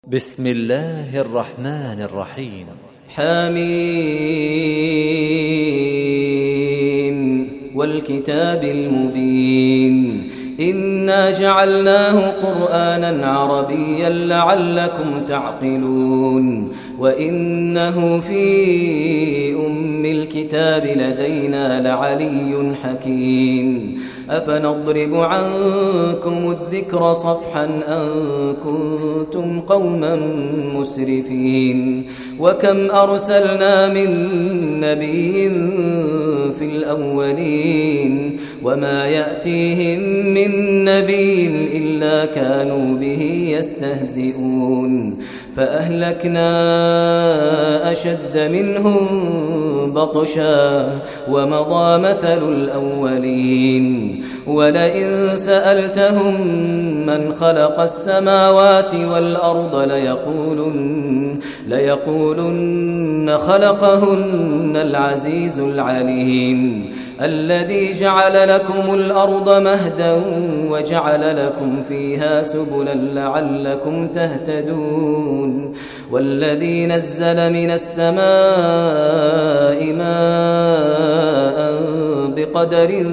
بسم الله الرحمن الرحيم. حميم والكتاب المبين إنا جعلناه قرآنا عربيا لعلكم تعقلون وإنه في أم الكتاب لدينا لعلي حكيم أفنضرب عنكم الذكر صفحا أن كنتم قوما مسرفين وكم أرسلنا من نبي في الأولين وما يأتيهم من نبي إلا كانوا به يستهزئون فأهلكنا أشد منهم بطشا ومضى مثل الأولين ولئن سألتهم من خلق السماوات والأرض ليقولن خلقهن العزيز العليم الذي جعل لكم الأرض مهدا وجعل لكم فيها سبلا لعلكم تهتدون والذي نزل من السماء ماء بقدر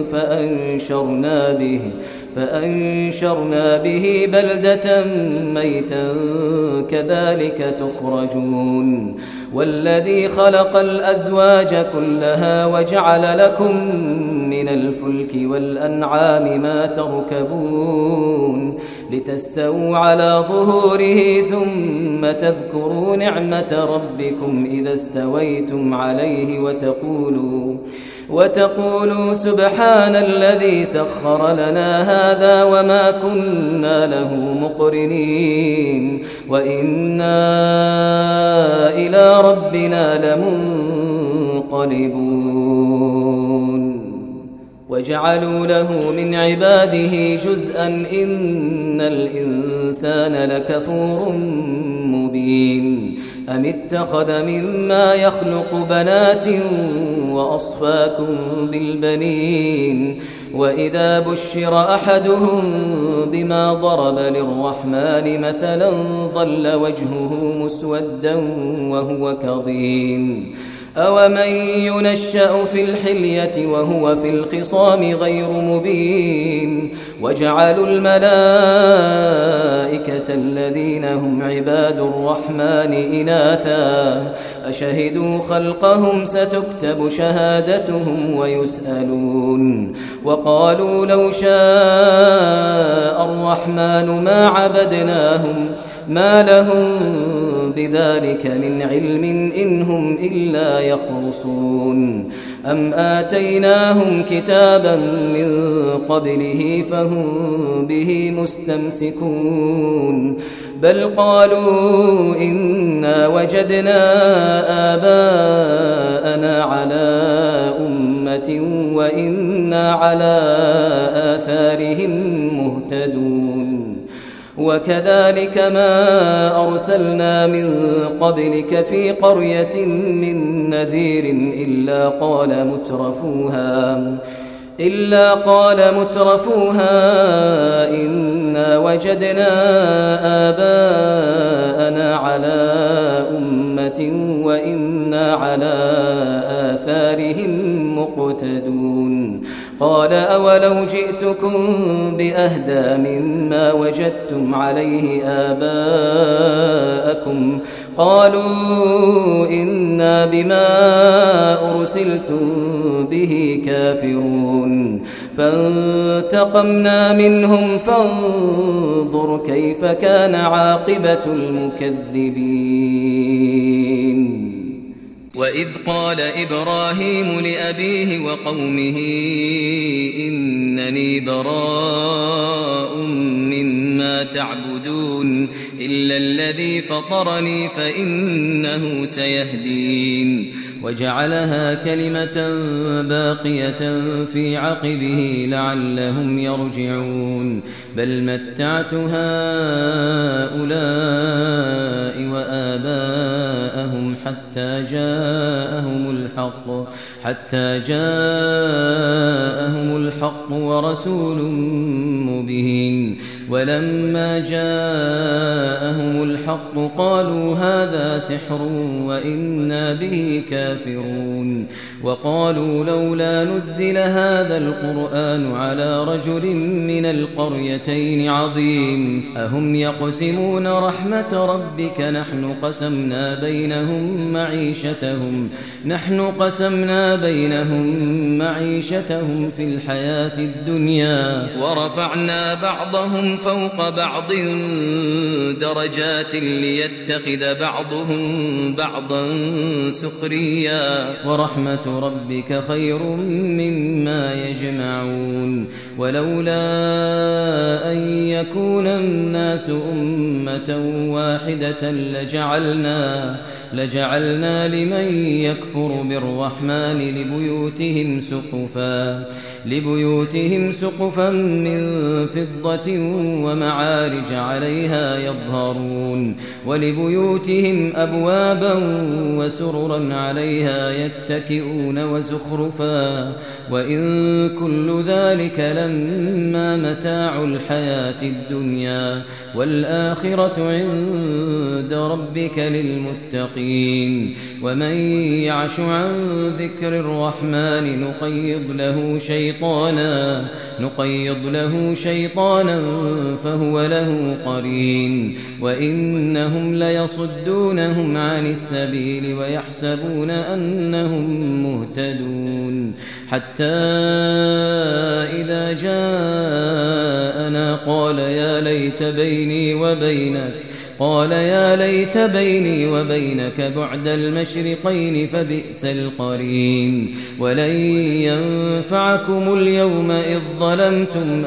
فأنشرنا به بلدة ميتا كذلك تخرجون والذي خلق الأزواج كلها وجعل لكم من الفلك والأنعام ما تركبون لتستووا على ظهوره ثم تذكروا نعمة ربكم إذا استويتم عليه وتقولوا سبحان الذي سخر لنا هذا وما كنا له مقرنين وإنا إلى ربنا لمنقلبون وجعلوا له من عباده جزءا إن الإنسان لكفور مبين أم اتخذ مما يخلق بنات وأصفاكم بالبنين وإذا بشر أحدهم بما ضرب للرحمن مثلا ظل وجهه مسودا وهو كظيم أومن ينشأ في الحلية وهو في الخصام غير مبين وجعلوا الملائكة الذين هم عباد الرحمن إناثا أشهدوا خلقهم ستكتب شهادتهم ويسألون وقالوا لو شاء الرحمن ما عبدناهم ما لهم بذلك من علم إن هم إلا يخرصون أم آتيناهم كتابا من قبله فهم به مستمسكون بل قالوا إنا وجدنا آباءنا على أمة وإنا على آثارهم مهتدون وكذلك ما أرسلنا من قبلك في قرية من نذير إلا قال مترفوها إنا وجدنا آباءنا على أمة وإنا على آثارهم مقتدون قال أولو جئتكم بأهدى مما وجدتم عليه آباءكم قالوا إنا بما أرسلتم به كافرون فانتقمنا منهم فانظر كيف كان عاقبة المكذبين وإذ قال إبراهيم لأبيه وقومه إنني براء مما تعبدون إلا الذي فطرني فإنه سيهدين وجعلها كلمة باقية في عقبه لعلهم يرجعون بل متعت هؤلاء وآباءهم حتى جاءهم الحق ورسول مبين ولما جاءهم الحق قالوا هذا سحر وإنا به كافرون وقالوا لولا نزل هذا القرآن على رجل من القريتين عظيم أهم يقسمون رحمة ربك نحن قسمنا بينهم معيشتهم في الحياة الدنيا ورفعنا بعضهم فوق بعض درجات ليتخذ بعضهم بعضا سخريا ورحمة ربك خير مما يجمعون ولولا أن يكون الناس أمة واحدة لجعلنا لمن يكفر بالرحمن لبيوتهم سقفا من فضة ومعارج عليها يظهرون ولبيوتهم أبوابا وسررا عليها يتكئون وزخرفا وإن كل ذلك لما متاع الحياة الدنيا والآخرة عند ربك للمتقين ومن يعش عن ذكر الرحمن نقيض له شيطانا فهو له قرين وإنهم ليصدونهم عن السبيل ويحسبون أنهم مهتدون حتى إذا جاءنا قال يا ليت بيني وبينك بعد المشرقين فبئس القرين ولن ينفعكم اليوم إذ ظلمتم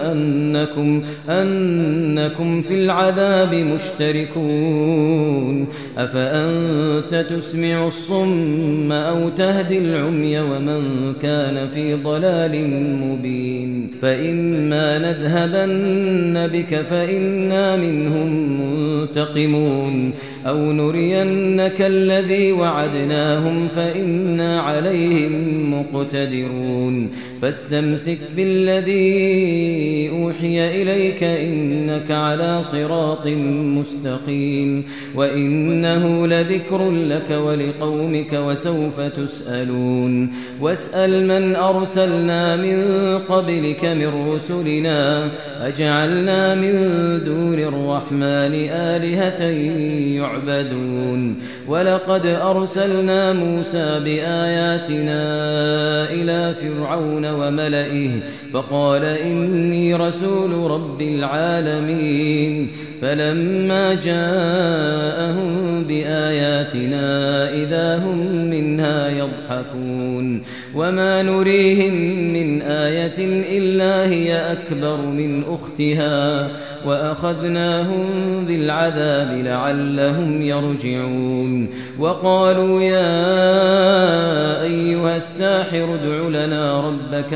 أنكم في العذاب مشتركون أفأنت تسمع الصم أو تهدي العمي ومن كان في ضلال مبين فإما نذهبن بك فإنا منهم منتقمون أو نرينك الذي وعدناهم فإنا عليهم مقتدرون فاستمسك بالذي أوحي إليك إنك على صراط مستقيم وإنه لذكر لك ولقومك وسوف تسألون واسأل من أرسلنا من قبلك من رسلنا أجعلنا من دون الرحمن آلهة يعبدون ولقد أرسلنا موسى بآياتنا إلى فرعون وملئه فقال إني رسول رب العالمين فلما جاءهم بآياتنا إذا هم منها يضحكون وما نريهم من آية إلا هي أكبر من أختها وأخذناهم بالعذاب لعلهم يرجعون وقالوا يا أيها الساحر ادع لنا ربك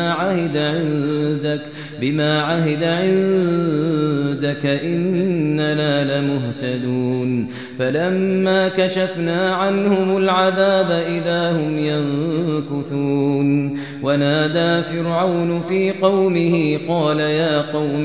بما عهد عندك إننا لمهتدون فلما كشفنا عنهم العذاب إذا هم ينكثون ونادى فرعون في قومه قال يا قوم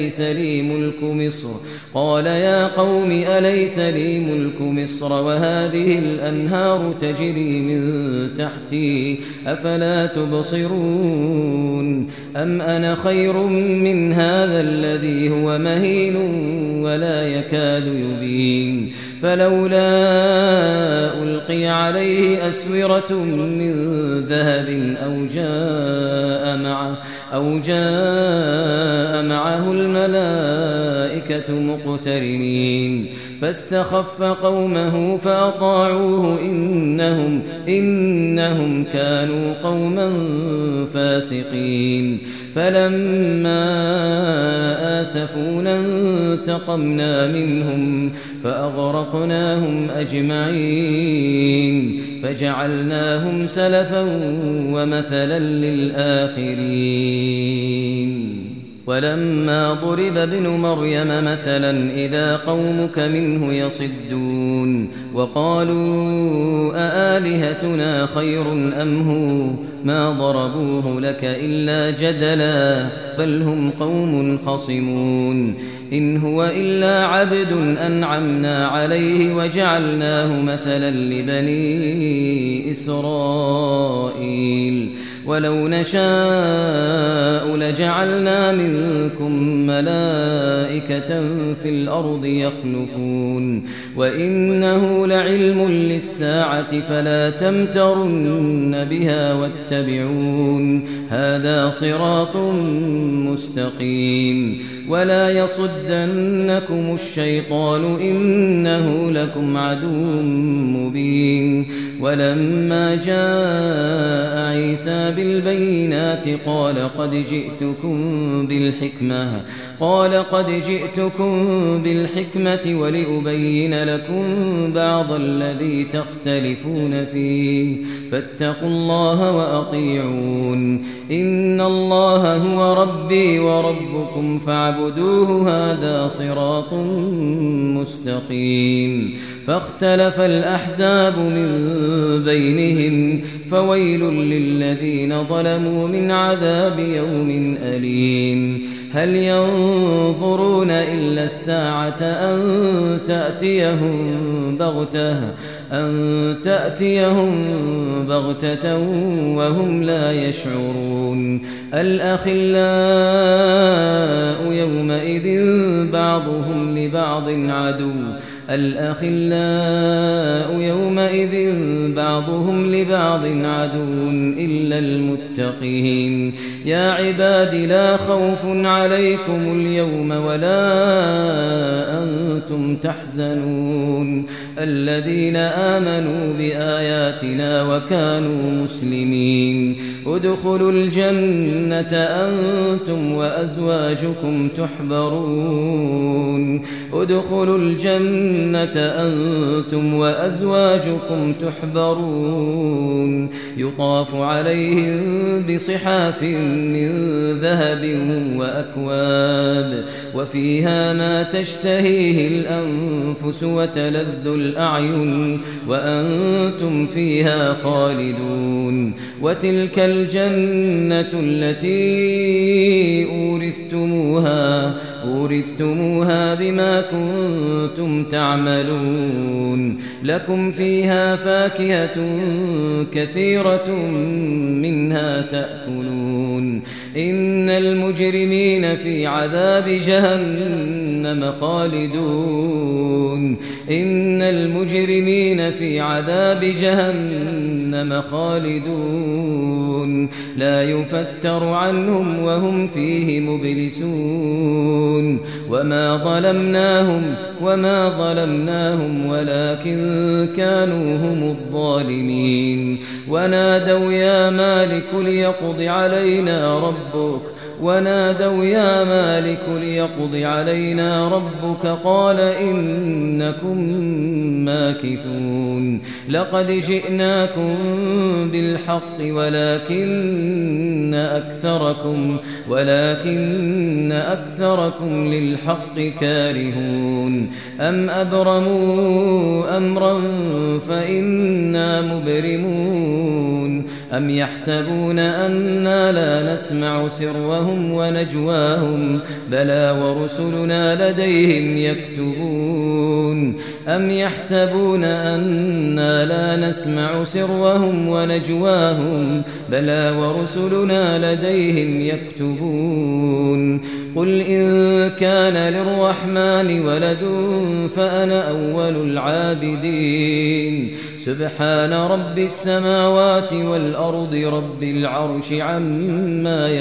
أليس لي ملك مصر وهذه الأنهار تجري من تحتي أفلا تبصرون أم أنا خير من هذا الذي هو مهين ولا يكاد يبين فلولا ألقي عليه أسورة من ذهب أو جاء معه الملائكة مقترنين فاستخف قومه فأطاعوه إنهم كانوا قوما فاسقين فلما آسفونا انتقمنا منهم فأغرقناهم أجمعين فجعلناهم سلفا ومثلا للآخرين ولما ضرب ابن مريم مثلا إذا قومك منه يصدون وقالوا أآلهتنا خير أم هو ما ضربوه لك إلا جدلا بل هم قوم خصمون إن هو إلا عبد أنعمنا عليه وجعلناه مثلا لبني إسرائيل ولو نشاء لجعلنا منكم ملائكة في الأرض يخلفون وإنه لعلم للساعة فلا تمترن بها واتبعون هذا صراط مستقيم ولا يصدنكم الشيطان إنه لكم عدو مبين ولما جاء عيسى بالبينات قال قد جئتكم بالحكمة ولأبين لكم بعض الذي تختلفون فيه فاتقوا الله وأطيعون إن الله هو ربي وربكم فاعبدوه هذا صراط مستقيم فاختلف الأحزاب من بينهم فويل للذين ظلموا من عذاب يوم أليم هل ينظرون إلا الساعة أن تأتيهم بغتة وهم لا يشعرون الأخلاء يومئذ بعضهم لبعض عدو إلا المتقين يا عباد لا خوف عليكم اليوم ولا أنتم تحزنون الذين آمنوا بآياتنا وكانوا مسلمين ادخلوا الجنة أنتم وأزواجكم تحبرون يطاف عليهم بصحاف من ذهب وأكواب وفيها ما تشتهيه الأنفس وتلذ الأعين وأنتم فيها خالدون وتلك الجنة التي أورثتموها بما كنتم تعملون لكم فيها فاكهة كثيرة منها تأكلون إن المجرمين في عذاب جهنم خالدون لا يفتر عنهم وهم فيه مبلسون وما ظلمناهم ولكن كانوا هم الظالمين ونادوا يا مالك ليقض علينا ربك قال إنكم ماكثون لقد جئناكم بالحق ولكن أكثركم للحق كارهون أم أبرموا أمرا فإنا مبرمون أم يحسبون أنا لا نسمع سرهم ونجواهم بلى ورسلنا لديهم يكتبون أم يحسبون أنا لا نسمع سرهم ونجواهم بلى ورسلنا لديهم يكتبون قل إن كان للرحمن ولد فأنا أول العابدين سبحان رب السماوات والأرض رب العرش عما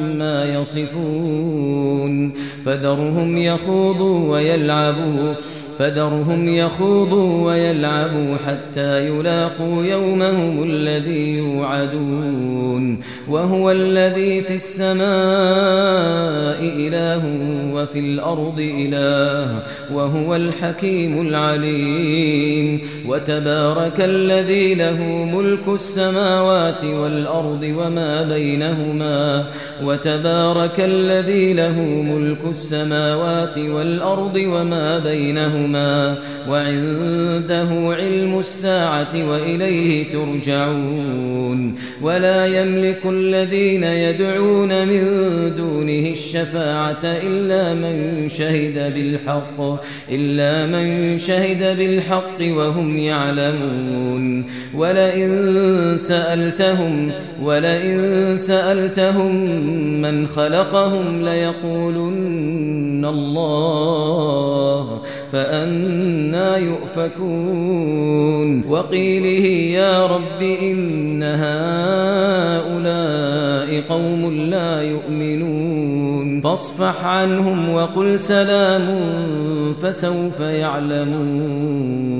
يصفون فذرهم يخوضوا ويلعبوا فذرهم يخوضوا ويلعبوا حتى يلاقوا يومهم الذي يوعدون وهو الذي في السماء إله وفي الأرض إله وهو الحكيم العليم وتبارك الذي له ملك السماوات والأرض وما بينهما وتبارك الذي له ملك السماوات والأرض وما بينهما وعنده علم الساعة وإليه ترجعون ولا يملك الذين يدعون من دونه الشفاعة إلا من شهد بالحق وهم يعلمون ولئن سألتهم من خلقهم ليقولن الله فأنى يؤفكون وقيله يا رب إن هؤلاء قوم لا يؤمنون فاصفح عنهم وقل سلام فسوف يعلمون.